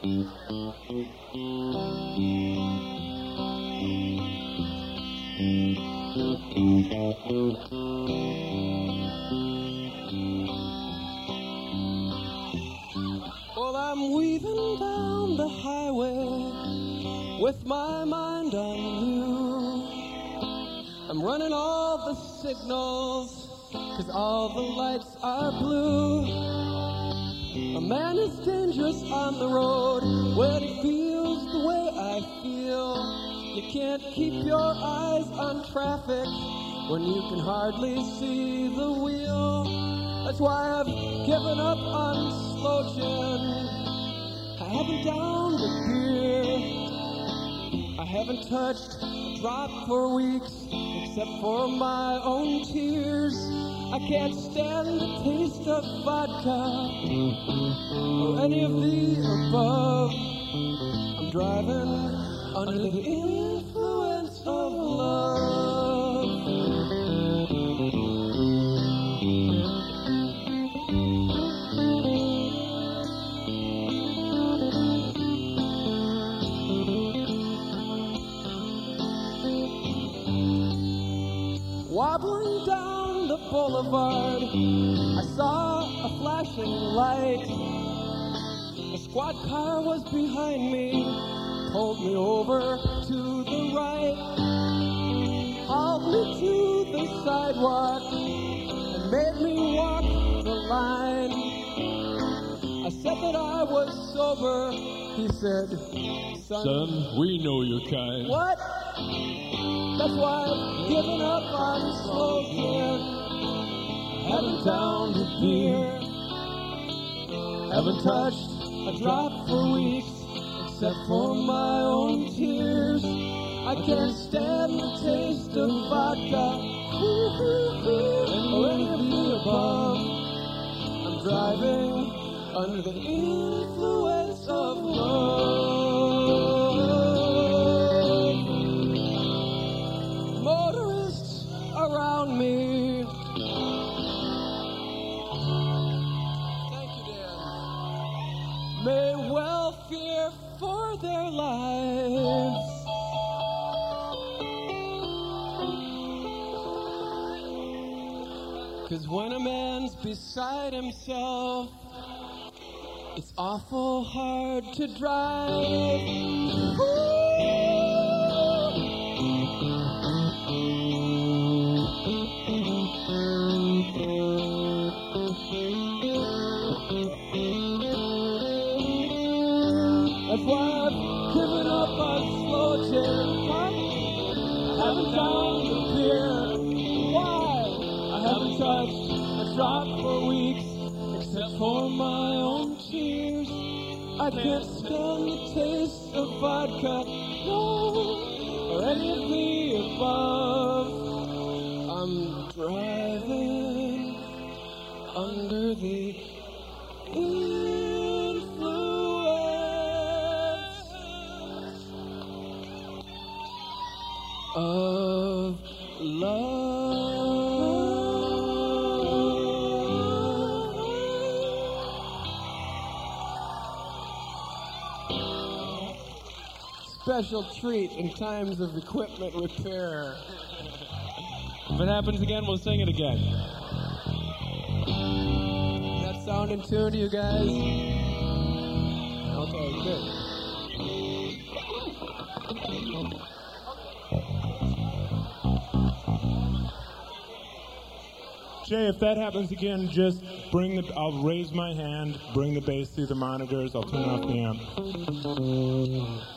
Well, I'm weaving down the highway with my mind on you. I'm running all the signals, 'cause all the lights are blue. A man is dangerous on the road when he feels the way I feel. You can't keep your eyes on traffic when you can hardly see the wheel. That's why I've given up on slow gin. I haven't downed a beer. I haven't touched a drop for weeks, except for my own tears. I can't stand the taste of vodka or any of the above. I'm driving under the influence of love. Wobbling down the boulevard, I saw a flashing light. A squad car was behind me, pulled me over to the right, hauled me to the sidewalk, and made me walk the line. I said that I was sober. He said, Son, we know your kind. What? That's why I've given up on slow gin. Haven't downed a beer. Haven't touched a drop for weeks, except for my own tears. I can't stand the taste of vodka or any of the above. I'm driving under the influence of love. Motorists around me. Thank you, Dan. May well fear for their lives. 'Cause when a man's beside himself, it's awful hard to drive. That's why I've given up on slow gin. I haven't downed a beer. Why? I haven't touched a drop for weeks, except for my own tears. I can't stand the taste of vodka, no, or any of the above. I'm driving under the influence of love. Special treat in times of equipment repair. If it happens again, we'll sing it again. Does that sound in tune to you guys? Okay, good. Jay, if that happens again, just I'll raise my hand, bring the bass through the monitors, I'll turn off the amp.